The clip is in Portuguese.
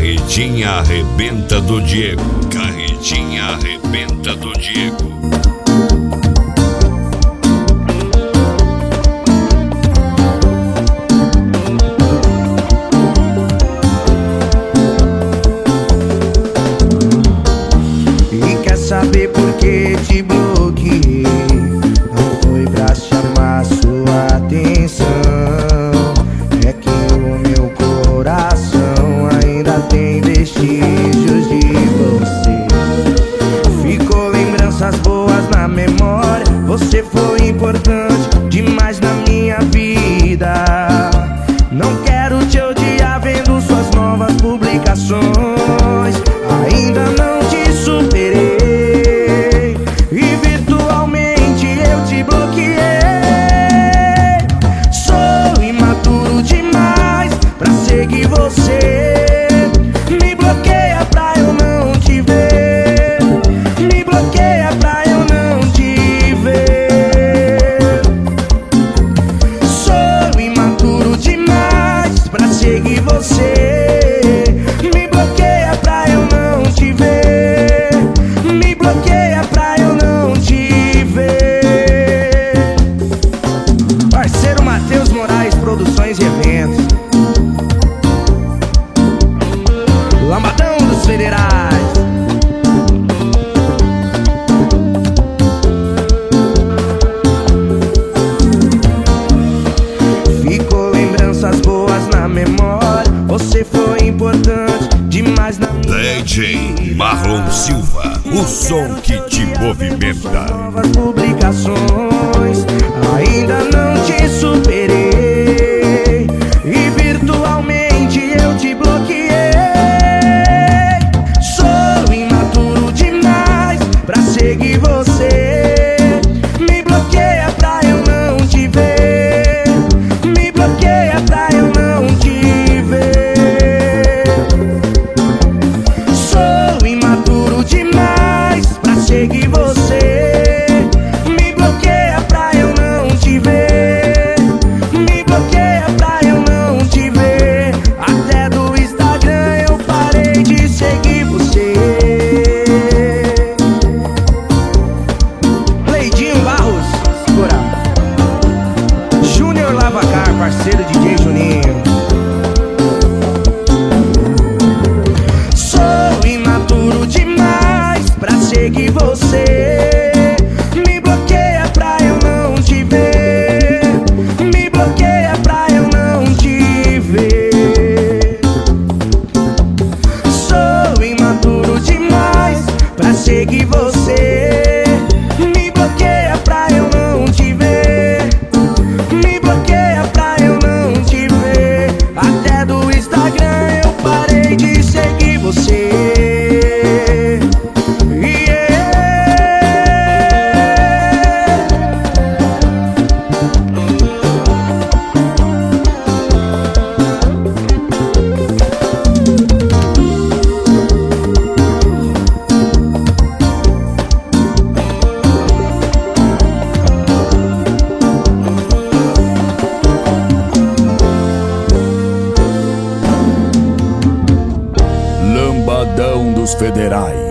Carretinha arrebenta do Diego. Carretinha arrebenta do Diego. E quer saber por que te bloqueei? Não foi pra chamar sua atenção, é que o meu coração ainda tem vestígios de você. Ficou lembranças boas na memória, você foi importante demais na minha vida. Não quero te odiar vendo suas novas publicações. Ainda não te superei e virtualmente eu te bloqueei. Sou imaturo demais pra seguir você. Me bloqueia pra eu não te ver. Me bloqueia pra eu não te ver. Sou imaturo demais pra seguir você. Me bloqueia pra eu não te ver. Me bloqueia pra eu não te ver. Parceiro Matheus Moraes, Produções e Eventos. Lambadão dos Federais. Ficou lembranças boas na memória, você foi importante demais na minha DJ Marlon Silva, o som que te movimenta. novas publicações. Ainda não te superei e virtualmente eu te bloqueei. Sou imaturo demais pra seguir você. Me bloqueia pra eu não te ver. Me bloqueia pra eu não te ver. Sou imaturo demais pra seguir você. Me bloqueia pra eu não te ver. Me bloqueia pra eu não te ver. Até do Instagram eu parei de seguir você. Leidinho Barros, segura. Júnior Lavacar, parceiro DJ Juninho. Sou imaturo demais pra seguir você. Me bloqueia pra eu não te ver. Me bloqueia pra eu não te ver. Sou imaturo demais pra seguir você. Me bloqueia pra eu não te ver. Me bloqueia pra eu não te ver. Até do Instagram eu parei de seguir você. Lambadão dos Federais.